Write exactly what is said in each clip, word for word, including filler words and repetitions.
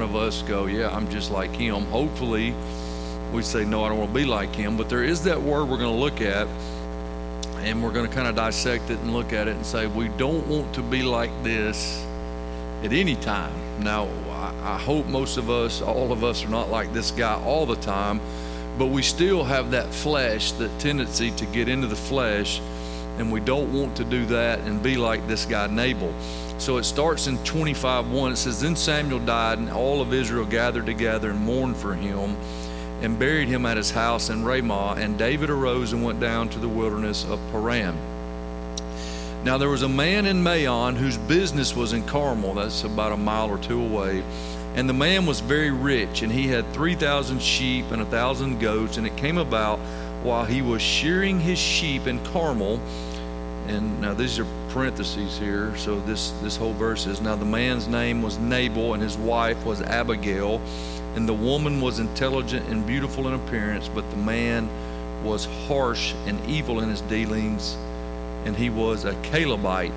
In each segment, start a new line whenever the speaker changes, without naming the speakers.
of us go, yeah, I'm just like him. Hopefully we say, no, I don't want to be like him. But there is that word we're going to look at, and we're going to kind of dissect it and look at it and say, we don't want to be like this at any time. Now, I, I hope most of us, all of us, are not like this guy all the time, but we still have that flesh, that tendency to get into the flesh, and we don't want to do that and be like this guy Nabal. So it starts in twenty-five one. It says, then Samuel died, and all of Israel gathered together and mourned for him, and buried him at his house in Ramah. And David arose and went down to the wilderness of Paran. Now there was a man in Maon whose business was in Carmel. That's about a mile or two away. And the man was very rich, and he had three thousand sheep and a thousand goats. And it came about while he was shearing his sheep in Carmel. And now these are parentheses here. So this, this whole verse is, now the man's name was Nabal, and his wife was Abigail. And the woman was intelligent and beautiful in appearance, but the man was harsh and evil in his dealings, and he was a Calebite.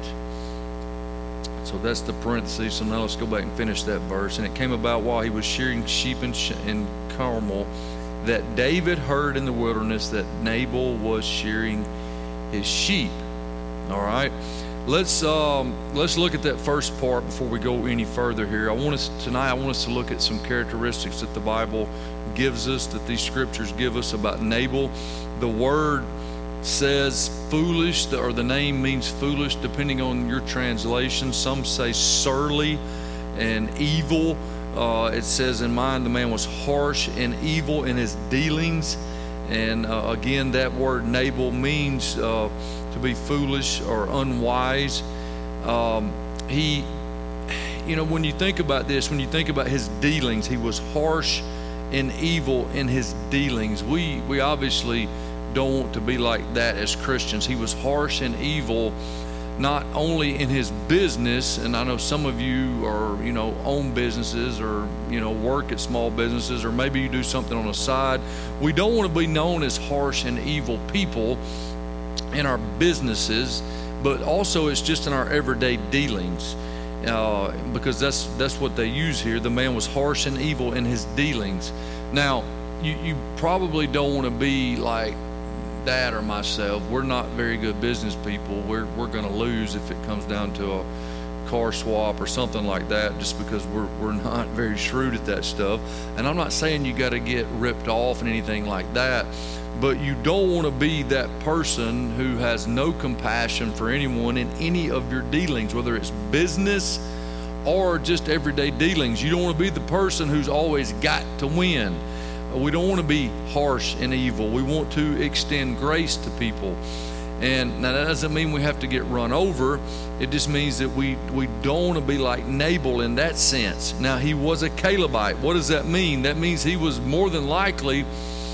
So that's the parentheses. So now let's go back and finish that verse. And it came about while he was shearing sheep in, in Carmel that David heard in the wilderness that Nabal was shearing his sheep. All right. Let's um, let's look at that first part before we go any further here. I want us tonight. I want us to look at some characteristics that the Bible gives us, that these scriptures give us about Nabal. The word says foolish, or the name means foolish, depending on your translation. Some say surly and evil. Uh, it says in mine, the man was harsh and evil in his dealings. And uh, again, that word Nabal means uh, to be foolish or unwise. Um, he, you know, when you think about this, when you think about his dealings, he was harsh and evil in his dealings. We we obviously don't want to be like that as Christians. He was harsh and evil, not only in his business, and I know some of you are, you know, own businesses or, you know, work at small businesses, or maybe you do something on the side. We don't want to be known as harsh and evil people in our businesses, but also it's just in our everyday dealings, uh, because that's that's what they use here. The man was harsh and evil in his dealings. Now, you, you probably don't want to be like Dad or myself. We're not very good business people. We're we're going to lose if it comes down to a car swap or something like that, just because we're we're not very shrewd at that stuff. And I'm not saying you got to get ripped off and anything like that, but you don't want to be that person who has no compassion for anyone in any of your dealings, whether it's business or just everyday dealings. You don't want to be the person who's always got to win. We don't want to be harsh and evil. We want to extend grace to people. And now that doesn't mean we have to get run over. It just means that we, we don't want to be like Nabal in that sense. Now, he was a Calebite. What does that mean? That means he was more than likely,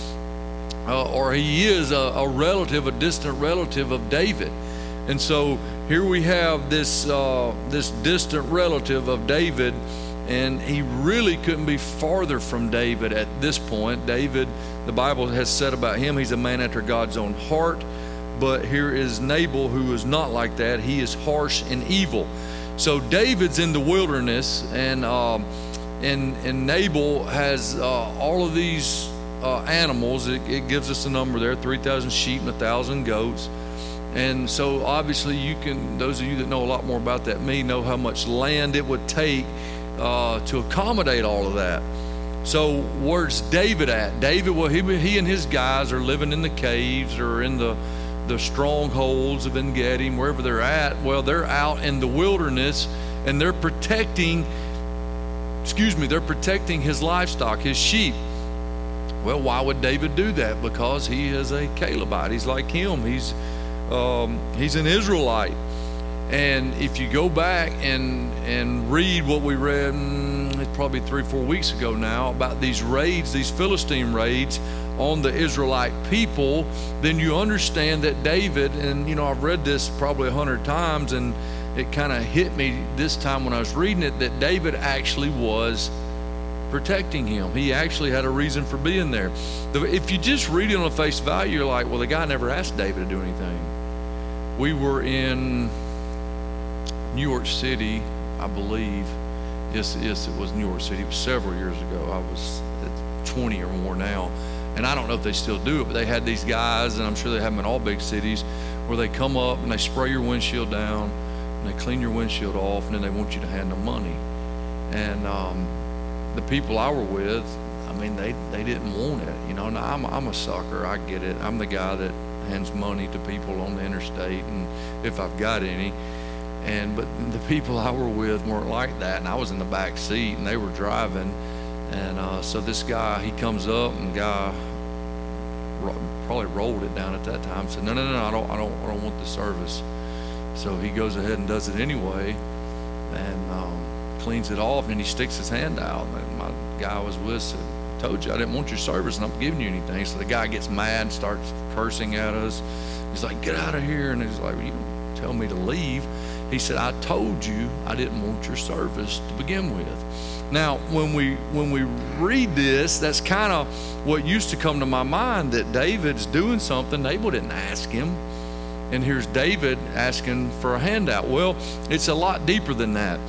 uh, or he is a, a relative, a distant relative of David. And so here we have this uh, this distant relative of David, and he really couldn't be farther from David at this point. David, the Bible has said about him, he's a man after God's own heart. But here is Nabal, who is not like that. He is harsh and evil. So David's in the wilderness, and um, and and Nabal has uh, all of these uh, animals. It, it gives us a number there: three thousand sheep and a thousand goats. And so obviously you can, those of you that know a lot more about that than me, know how much land it would take uh, to accommodate all of that. So where's David at? David, well, he, he and his guys are living in the caves or in the, the strongholds of En-Gedi, wherever they're at. Well, they're out in the wilderness, and they're protecting, excuse me, they're protecting his livestock, his sheep. Well, why would David do that? Because he is a Calebite. He's like him. He's Um, he's an Israelite. And if you go back and and read what we read mm, it's probably three, four weeks ago now about these raids, these Philistine raids on the Israelite people, then you understand that David, and you know, I've read this probably a hundred times, and it kind of hit me this time when I was reading it, that David actually was protecting him. He actually had a reason for being there. If you just read it on face value, you're like, well, the guy never asked David to do anything. We were in New York City, I believe, Yes, yes, it was New York City. It was several years ago. I was twenty or more now. And I don't know if they still do it, but they had these guys, and I'm sure they have them in all big cities, where they come up and they spray your windshield down, and they clean your windshield off, and then they want you to hand them money. And um, the people I were with, I mean, they, they didn't want it. You know, now I'm, I'm a sucker. I get it. I'm the guy that hands money to people on the interstate, and if I've got any. And but the people I were with weren't like that, and I was in the back seat, and they were driving. And uh, so this guy, he comes up, and the guy ro- probably rolled it down at that time. Said, "No, no, no, I don't, I don't, I don't want the service." So he goes ahead and does it anyway, and um, cleans it off, and he sticks his hand out. And my guy I was with said, "I told you I didn't want your service, and I'm giving you anything." So the guy gets mad and starts cursing at us. He's like, "Get out of here!" And he's like, "Well, you don't tell me to leave." He said, "I told you I didn't want your service to begin with." Now, when we when we read this, that's kind of what used to come to my mind, that David's doing something. Nabal didn't ask him. And here's David asking for a handout. Well, it's a lot deeper than that.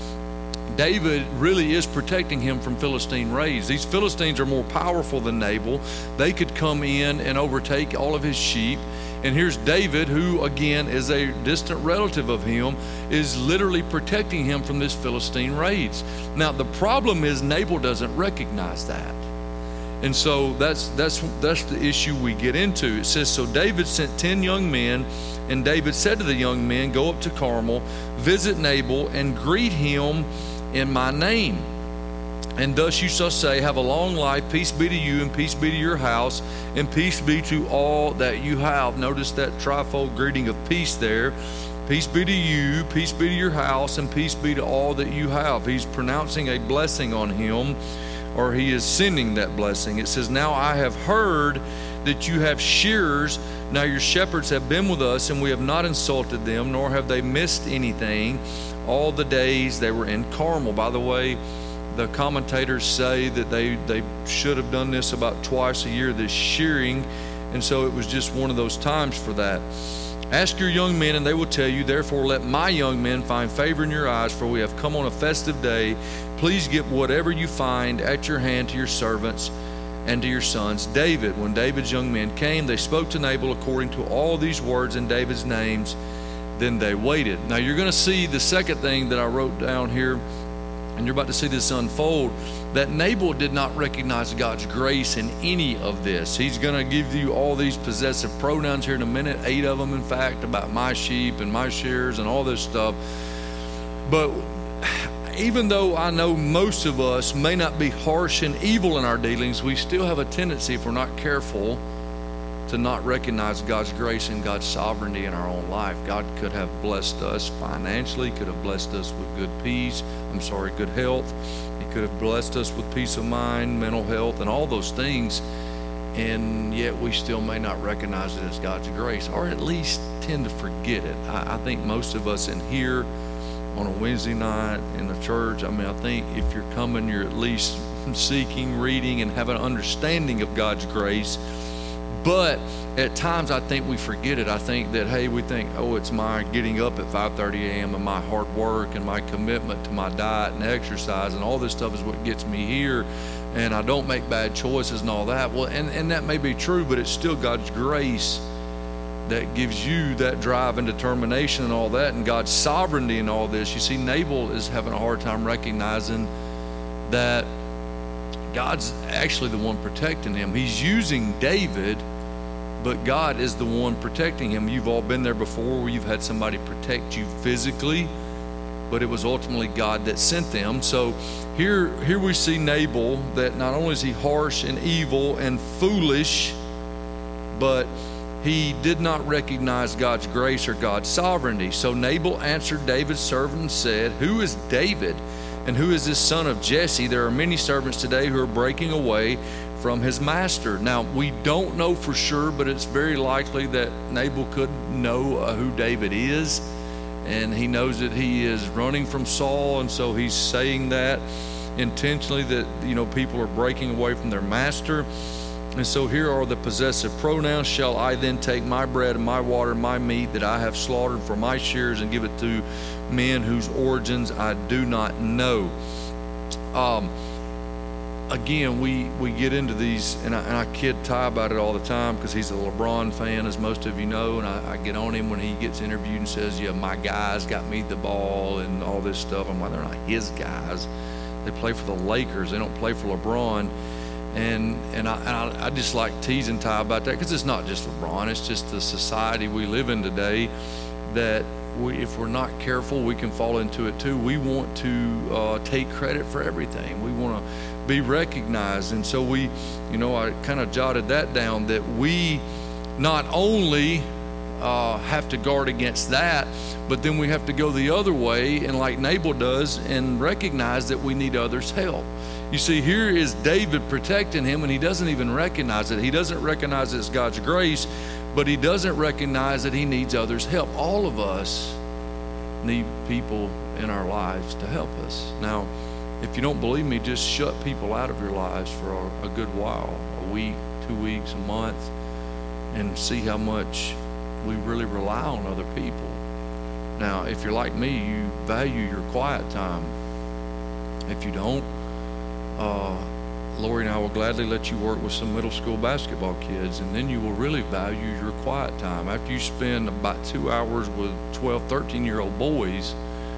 David really is protecting him from Philistine raids. These Philistines are more powerful than Nabal. They could come in and overtake all of his sheep. And here's David, who again is a distant relative of him, is literally protecting him from this Philistine raids. Now, the problem is Nabal doesn't recognize that. And so that's that's that's the issue we get into. It says, "So David sent ten young men, and David said to the young men, 'Go up to Carmel, visit Nabal, and greet him in my name. And thus you shall say, have a long life, peace be to you, and peace be to your house, and peace be to all that you have.'" Notice that trifold greeting of peace there. Peace be to you, peace be to your house, and peace be to all that you have. He's pronouncing a blessing on him, or he is sending that blessing. It says, "Now I have heard that you have shearers. Now your shepherds have been with us, and we have not insulted them, nor have they missed anything all the days they were in Carmel." By the way, the commentators say that they, they should have done this about twice a year, this shearing, and so it was just one of those times for that. "Ask your young men, and they will tell you. Therefore, let my young men find favor in your eyes, for we have come on a festive day. Please give whatever you find at your hand to your servants and to your sons." David, when David's young men came, they spoke to Nabal according to all these words in David's names. Then they waited. Now, you're going to see the second thing that I wrote down here, and you're about to see this unfold, that Nabal did not recognize God's grace in any of this. He's going to give you all these possessive pronouns here in a minute, eight of them, in fact, about my sheep and my shears and all this stuff. But even though I know most of us may not be harsh and evil in our dealings, we still have a tendency, if we're not careful, to not recognize God's grace and God's sovereignty in our own life. God could have blessed us financially, could have blessed us with good peace, I'm sorry, good health. He could have blessed us with peace of mind, mental health, and all those things, and yet we still may not recognize it as God's grace, or at least tend to forget it. I, I think most of us in here on a Wednesday night in the church, I mean, I think if you're coming, you're at least seeking, reading, and have an understanding of God's grace. But at times I think we forget it. I think that, hey, we think, oh, it's my getting up at five thirty a.m. and my hard work and my commitment to my diet and exercise and all this stuff is what gets me here, and I don't make bad choices and all that. Well, and, and that may be true, but it's still God's grace that gives you that drive and determination and all that, and God's sovereignty in all this. You see, Nabal is having a hard time recognizing that God's actually the one protecting him. He's using David, but God is the one protecting him. You've all been there before where you've had somebody protect you physically, but it was ultimately God that sent them. So here, here we see Nabal, that not only is he harsh and evil and foolish, but he did not recognize God's grace or God's sovereignty. So Nabal answered David's servant and said, "Who is David? And who is this son of Jesse? There are many servants today who are breaking away from his master." Now, we don't know for sure, but it's very likely that Nabal could know uh, who David is. And he knows that he is running from Saul, and so he's saying that intentionally, that, you know, people are breaking away from their master. And so here are the possessive pronouns. "Shall I then take my bread and my water and my meat that I have slaughtered for my shears and give it to men whose origins I do not know?" Um, again, we, we get into these, and I, and I kid Ty about it all the time because he's a LeBron fan, as most of you know, and I, I get on him when he gets interviewed and says, yeah, my guys got me the ball and all this stuff. I'm like, they're not his guys. They play for the Lakers. They don't play for LeBron. And and I, and I, I just like teasing Ty about that because it's not just LeBron. It's just the society we live in today that we, if we're not careful, we can fall into it too. We want to uh, take credit for everything. We want to be recognized. And so we, you know, I kind of jotted that down, that we not only uh, have to guard against that, but then we have to go the other way, and like Nabal does, and recognize that we need others' help. You see, here is David protecting him, and he doesn't even recognize it. He doesn't recognize it's God's grace, but he doesn't recognize that he needs others' help. All of us need people in our lives to help us. Now, if you don't believe me, just shut people out of your lives for a, a good while, a week, two weeks, a month, and see how much we really rely on other people. Now, if you're like me, you value your quiet time. If you don't, uh, Lori and I will gladly let you work with some middle school basketball kids, and then you will really value your quiet time. After you spend about two hours with twelve, thirteen-year-old boys,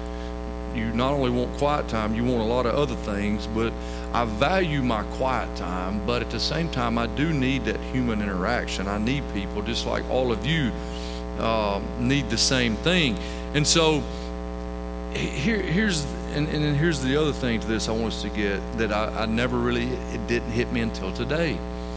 you not only want quiet time, you want a lot of other things, but I value my quiet time, but at the same time, I do need that human interaction. I need people, just like all of you uh, need the same thing. And so here, here's and, and here's the other thing to this I want us to get, that I, I never really, it didn't hit me until today,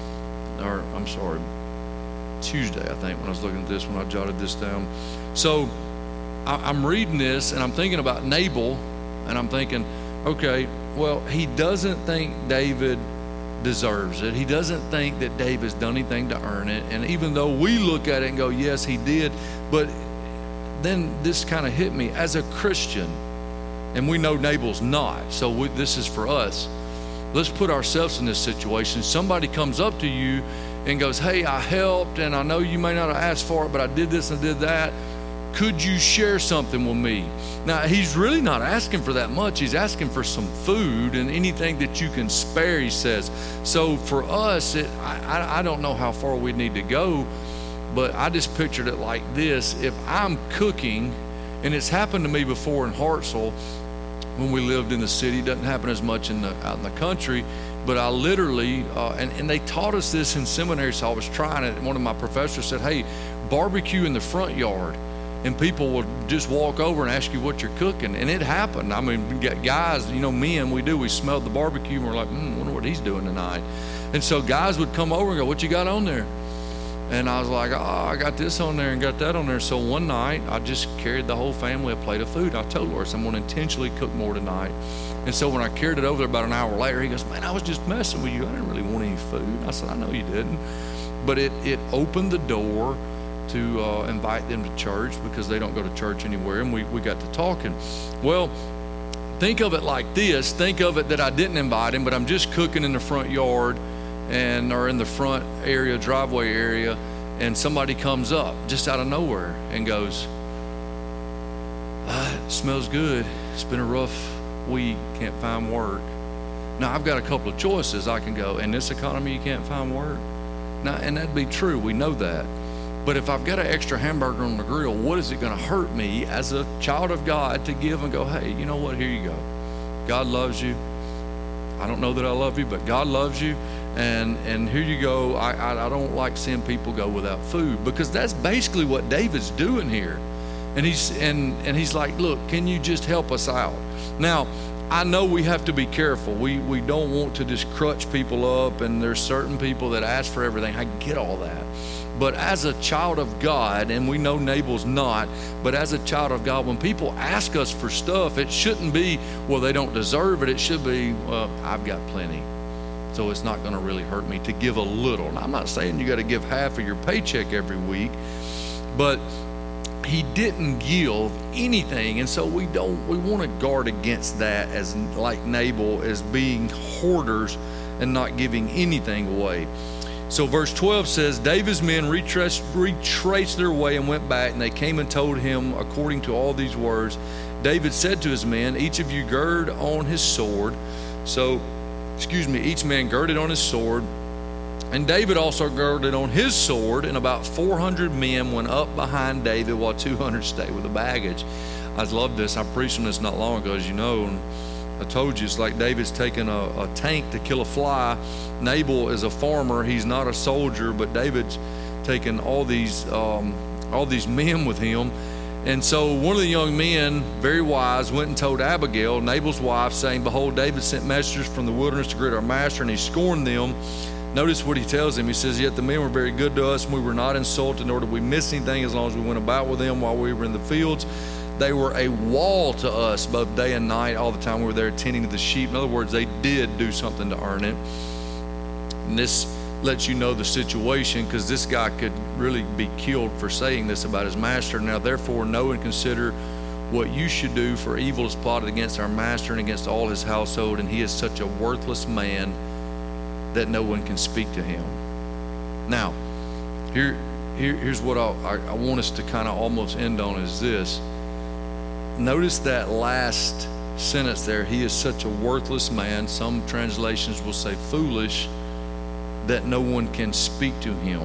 or I'm sorry, Tuesday, I think, when I was looking at this, when I jotted this down. So I, I'm reading this, and I'm thinking about Nabal, and I'm thinking, okay, well, he doesn't think David deserves it. He doesn't think that David's done anything to earn it. And even though we look at it and go, yes, he did, but then this kind of hit me as a Christian, and we know Nabal's not, so we, this is for us. Let's put ourselves in this situation. Somebody comes up to you and goes, hey, I helped, and I know you may not have asked for it, but I did this and did that. Could you share something with me? Now, he's really not asking for that much. He's asking for some food and anything that you can spare, he says. So for us, it, I, I don't know how far we need to go, but I just pictured it like this. If I'm cooking, and it's happened to me before in Hartselle when we lived in the city. It doesn't happen as much in the, out in the country, but I literally, uh, and, and they taught us this in seminary, so I was trying it. And one of my professors said, hey, barbecue in the front yard. And people will just walk over and ask you what you're cooking. And it happened. I mean, guys, you know, men, we do. We smelled the barbecue, and we're like, hmm, wonder what he's doing tonight. And so guys would come over and go, what you got on there? And I was like, oh, I got this on there and got that on there. So one night, I just carried the whole family a plate of food. I told Lawrence, I'm going to intentionally cook more tonight. And so when I carried it over there about an hour later, he goes, man, I was just messing with you. I didn't really want any food. I said, I know you didn't. But it, it opened the door to uh, invite them to church, because they don't go to church anywhere, and we, we got to talking. Well, think of it like this. Think of it that I didn't invite him, but I'm just cooking in the front yard and or in the front area, driveway area, and somebody comes up just out of nowhere and goes, ah, it smells good. It's been a rough week, can't find work. Now, I've got a couple of choices. I can go, in this economy, you can't find work. Now, and that'd be true. We know that. But if I've got an extra hamburger on the grill, what is it going to hurt me as a child of God to give and go, hey, you know what, here you go. God loves you. I don't know that I love you, but God loves you. And and here you go. I, I, I don't like seeing people go without food, because that's basically what David's doing here. And he's and and he's like, look, can you just help us out? Now, I know we have to be careful. We we don't want to just crutch people up, and there's certain people that ask for everything. I get all that. But as a child of God, and we know Nabal's not, but as a child of God, when people ask us for stuff, it shouldn't be, well, they don't deserve it. It should be, well, I've got plenty, so it's not going to really hurt me to give a little. Now, I'm not saying you got to give half of your paycheck every week, but he didn't give anything, and so we don't. We want to guard against that, as like Nabal, as being hoarders and not giving anything away. So verse twelve says, David's men retraced, retraced their way and went back, and they came and told him according to all these words. David said to his men, each of you gird on his sword. So, excuse me, each man girded on his sword. And David also girded on his sword, and about four hundred men went up behind David while two hundred stayed with the baggage. I love this. I preached on this not long ago, as you know. And I told you, it's like David's taking a, a tank to kill a fly. Nabal is a farmer. He's not a soldier, but David's taking all these um, all these men with him. And so one of the young men, very wise, went and told Abigail, Nabal's wife, saying, "Behold, David sent messengers from the wilderness to greet our master," and he scorned them. Notice what he tells him. He says, "Yet the men were very good to us, and we were not insulted, nor did we miss anything as long as we went about with them while we were in the fields. They were a wall to us both day and night, all the time we were there tending to the sheep." In other words, they did do something to earn it. And this lets you know the situation, because this guy could really be killed for saying this about his master. "Now therefore know and consider what you should do, for evil is plotted against our master and against all his household, and he is such a worthless man that no one can speak to him." Now, here, here here's what I, I, I want us to kind of almost end on is this. Notice that last sentence there, "He is such a worthless man." Some translations will say foolish, that no one can speak to him.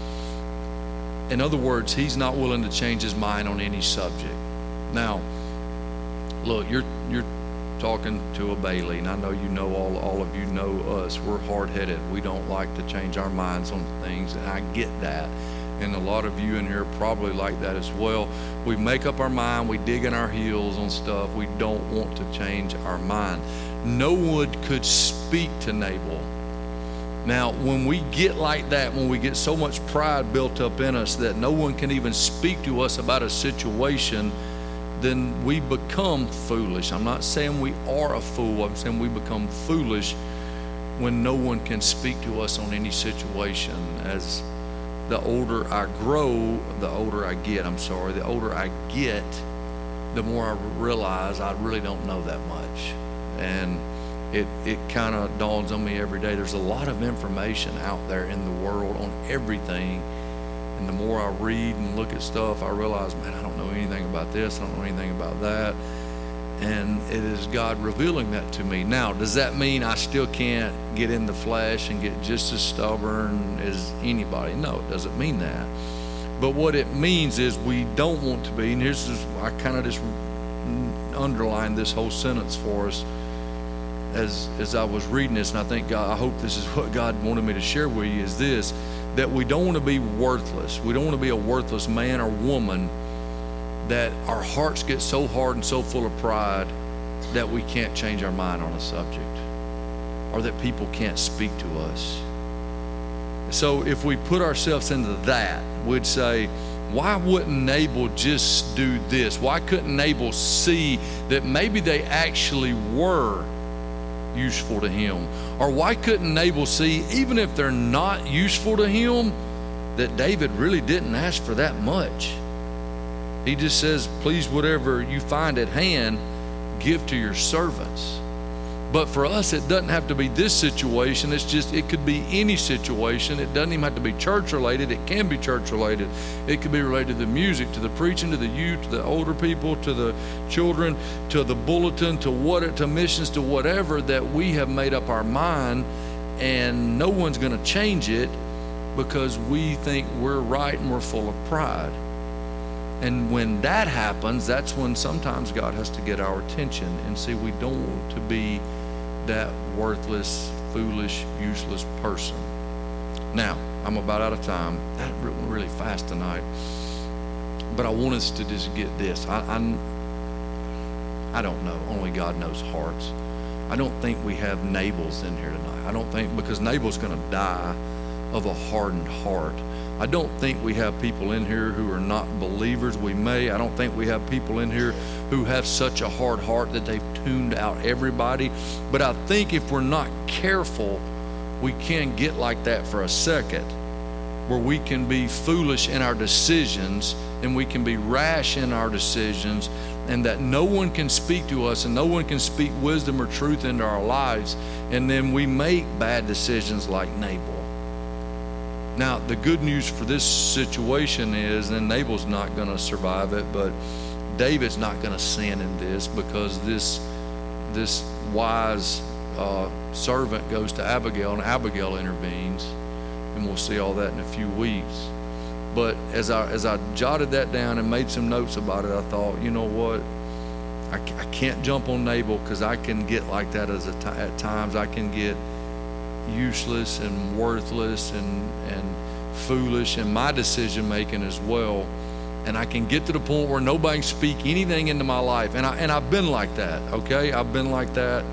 In other words, he's not willing to change his mind on any subject. Now, look, you're you're talking to a Bailey, and I know you know all all of you know us. We're hard-headed. We don't like to change our minds on things, and I get that. And a lot of you in here probably like that as well. We make up our mind, we dig in our heels on stuff. We don't want to change our mind. No one could speak to Nabal. Now, when we get like that, when we get so much pride built up in us that no one can even speak to us about a situation, then we become foolish. I'm not saying we are a fool. I'm saying we become foolish when no one can speak to us on any situation. As the older I grow, the older I get, I'm sorry, the older I get, the more I realize I really don't know that much. And it, it kind of dawns on me every day. There's a lot of information out there in the world on everything. And the more I read and look at stuff, I realize, man, I don't know anything about this. I don't know anything about that. And it is God revealing that to me. Now, does that mean I still can't get in the flesh and get just as stubborn as anybody? No, it doesn't mean that. But what it means is we don't want to be, and here's just, I kind of just underlined this whole sentence for us as as I was reading this, and I think God, I hope this is what God wanted me to share with you, is this, that we don't want to be worthless. We don't want to be a worthless man or woman that our hearts get so hard and so full of pride that we can't change our mind on a subject, or that people can't speak to us. So if we put ourselves into that, we'd say, why wouldn't Nabal just do this? Why couldn't Nabal see that maybe they actually were useful to him? Or why couldn't Nabal see, even if they're not useful to him, that David really didn't ask for that much? He just says, please, whatever you find at hand, give to your servants. But for us, it doesn't have to be this situation. It's just, it could be any situation. It doesn't even have to be church related. It can be church related. It could be related to the music, to the preaching, to the youth, to the older people, to the children, to the bulletin, to what, to missions, to whatever, that we have made up our mind, and no one's going to change it because we think we're right and we're full of pride. And when that happens, that's when sometimes God has to get our attention and see we don't want to be that worthless, foolish, useless person. Now, I'm about out of time. That went really fast tonight. But I want us to just get this. I, I, I don't know. Only God knows hearts. I don't think we have Nabals in here tonight. I don't think, because Nabal's going to die of a hardened heart. I don't think we have people in here who are not believers. We may. I don't think we have people in here who have such a hard heart that they've tuned out everybody. But I think if we're not careful, we can get like that for a second, where we can be foolish in our decisions and we can be rash in our decisions, and that no one can speak to us and no one can speak wisdom or truth into our lives, and then we make bad decisions like Nabal. Now, the good news for this situation is, and Nabal's not going to survive it, but David's not going to sin in this, because this this wise uh, servant goes to Abigail, and Abigail intervenes, and we'll see all that in a few weeks. But as I as I jotted that down and made some notes about it, I thought, you know what, I, I can't jump on Nabal, because I can get like that as a t- at times. I can get useless and worthless and and foolish in my decision making as well, and I can get to the point where nobody can speak anything into my life, and I and I've been like that. Okay, I've been like that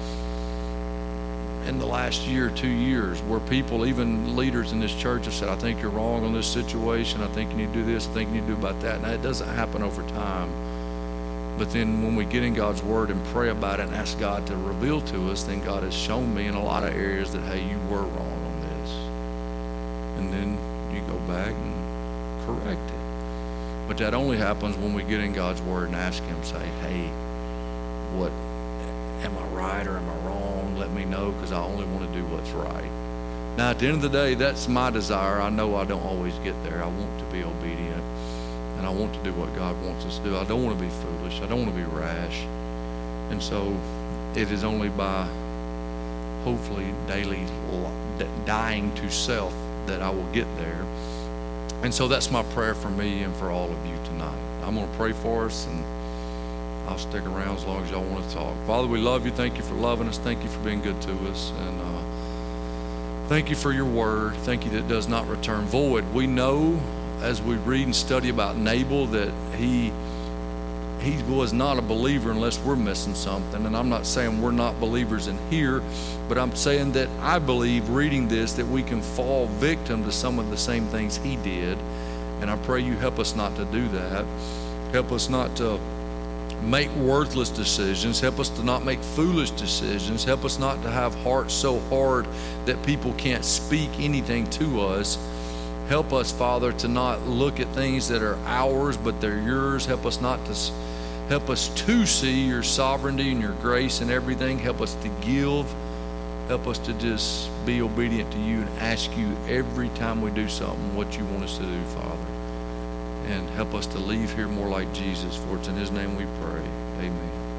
in the last year, two years, where people, even leaders in this church, have said, I think you're wrong on this situation. I think you need to do this. I think you need to do about that. Now, it doesn't happen over time. But then when we get in God's word and pray about it and ask God to reveal to us, then God has shown me in a lot of areas that, hey, you were wrong on this. And then you go back and correct it. But that only happens when we get in God's word and ask him, say, hey, what, am I right or am I wrong? Let me know, because I only want to do what's right. Now, at the end of the day, that's my desire. I know I don't always get there. I want to be obedient, and I want to do what God wants us to do. I don't want to be foolish. I don't want to be rash. And so it is only by hopefully daily dying to self that I will get there. And so that's my prayer for me and for all of you tonight. I'm going to pray for us, and I'll stick around as long as y'all want to talk. Father, we love you. Thank you for loving us. Thank you for being good to us. And uh, thank you for your word. Thank you that it does not return void. We know as we read and study about Nabal that he he was not a believer unless we're missing something. And I'm not saying we're not believers in here, but I'm saying that I believe, reading this, that we can fall victim to some of the same things he did. And I pray you help us not to do that. Help us not to make worthless decisions. Help us to not make foolish decisions. Help us not to have hearts so hard that people can't speak anything to us. Help us, Father, to not look at things that are ours, but they're yours. Help us not to help us to see your sovereignty and your grace and everything. Help us to give. Help us to just be obedient to you and ask you every time we do something what you want us to do, Father. And help us to leave here more like Jesus. For it's in his name we pray. Amen.